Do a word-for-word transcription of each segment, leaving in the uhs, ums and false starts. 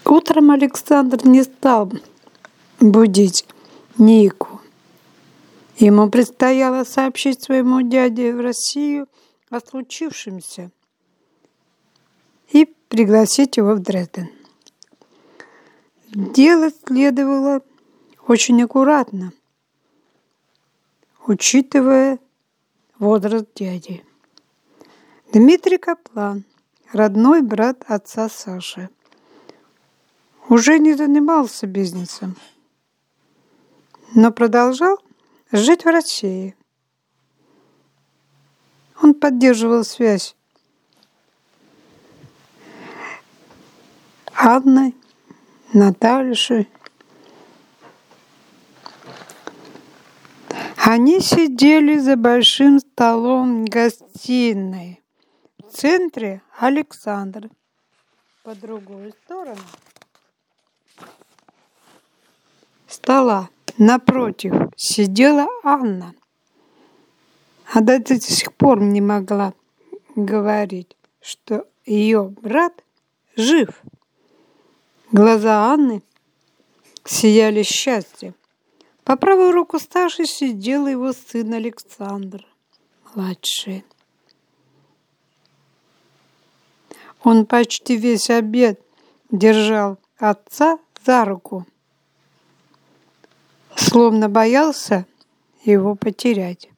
Утром Александр не стал будить Нику. Ему предстояло сообщить своему дяде в Россию о случившемся и пригласить его в Дрезден. Делать следовало очень аккуратно, учитывая возраст дяди. Дмитрий Каплан, родной брат отца Саши, уже не занимался бизнесом, но продолжал жить в России. Он поддерживал связь Анной, Натальей. Они сидели за большим столом в гостиной. В центре Александр. По другую сторону стола напротив сидела Анна. Она до сих пор не могла говорить, что ее брат жив. Глаза Анны сияли счастьем. По правую руку Саши сидел его сын Александр, младший. Он почти весь обед держал отца за руку, словно боялся его потерять.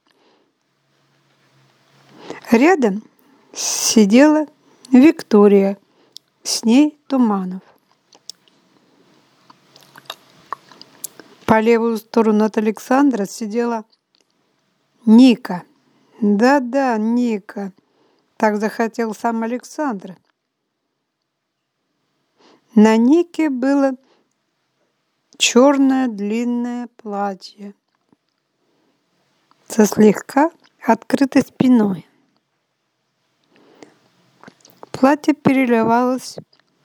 Рядом сидела Виктория, с ней Туманов. По левую сторону от Александра сидела Ника. Да-да, Ника. Так захотел сам Александр. На Нике было черное длинное платье со слегка открытой спиной. Платье переливалось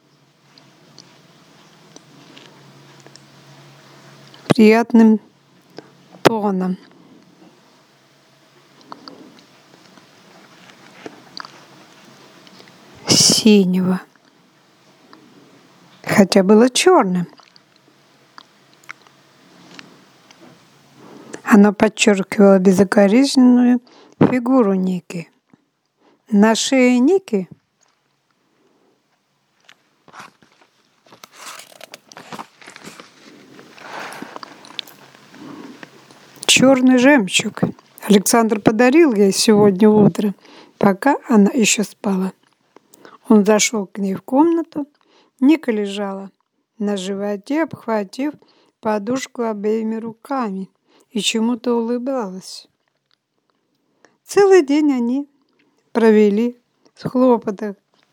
приятным тоном. Синего. Хотя было черным. Оно подчеркивало безукоризненную фигуру Ники. На шее Ники черный жемчуг. Александр подарил ей сегодня утром, пока она еще спала. Он зашел к ней в комнату. Ника лежала на животе, обхватив подушку обеими руками, и чему-то улыбалась. Целый день они провели в хлопотах,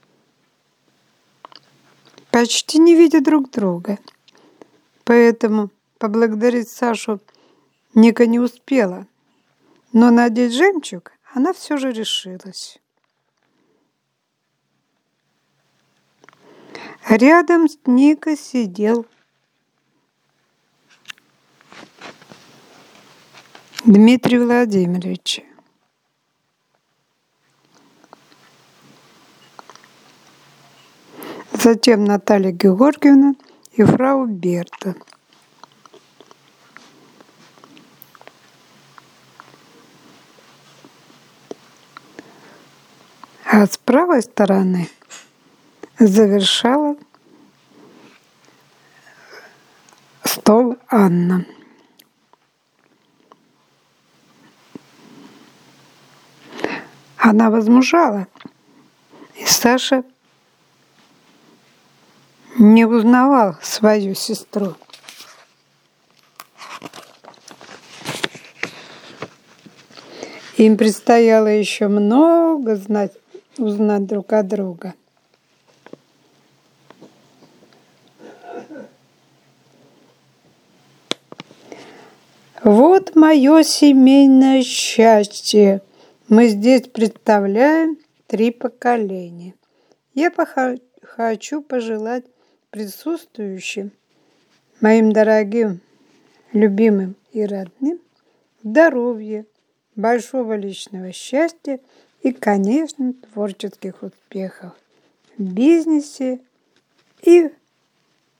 почти не видя друг друга. Поэтому поблагодарить Сашу Ника не успела, но надеть жемчуг она все же решилась. Рядом с Никой сидел Дмитрий Владимирович. Затем Наталья Георгиевна и фрау Берта. А с правой стороны завершала стол Анна. Она возмужала, и Саша не узнавал свою сестру. Им предстояло еще много знать, узнать друг от друга. Вот мое семейное счастье. Мы здесь представляем три поколения. Я пох- хочу пожелать присутствующим, моим дорогим, любимым и родным, здоровья, большого личного счастья и, конечно, творческих успехов в бизнесе и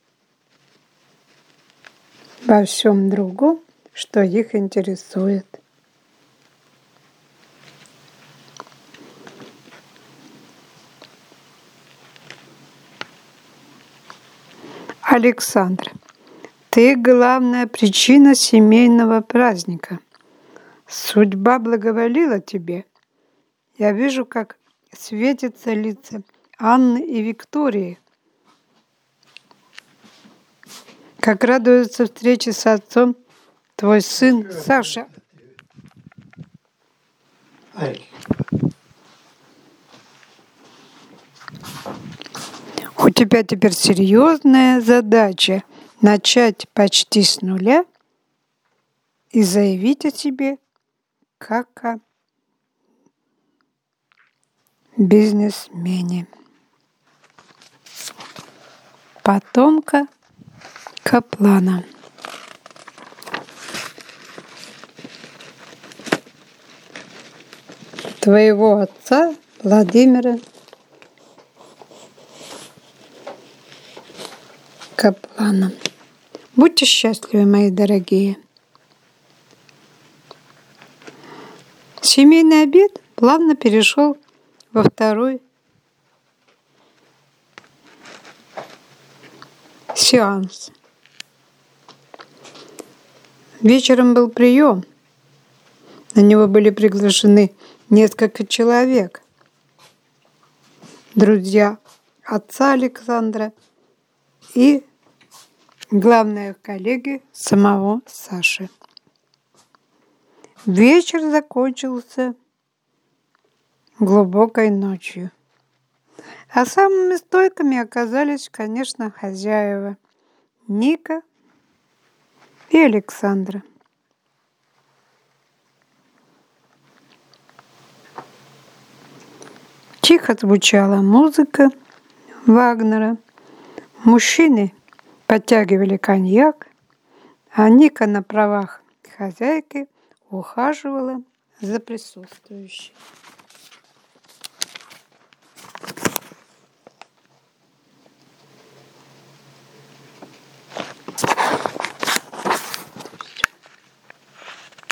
во всем другом, что их интересует. Александр, ты главная причина семейного праздника. Судьба благоволила тебе. Я вижу, как светятся лица Анны и Виктории, как радуется встрече с отцом твой сын Саша. У тебя теперь серьезная задача начать почти с нуля и заявить о себе как о бизнесмене. Потомка Каплана. Твоего отца Владимира Каплана. Будьте счастливы, мои дорогие. Семейный обед плавно перешел во второй сеанс. Вечером был прием. На него были приглашены несколько человек. Друзья отца Александра и главные коллеги самого Саши. Вечер закончился глубокой ночью. А самыми стойкими оказались, конечно, хозяева Ника и Александра. Тихо звучала музыка Вагнера. Мужчины подтягивали коньяк, а Ника на правах хозяйки ухаживала за присутствующими.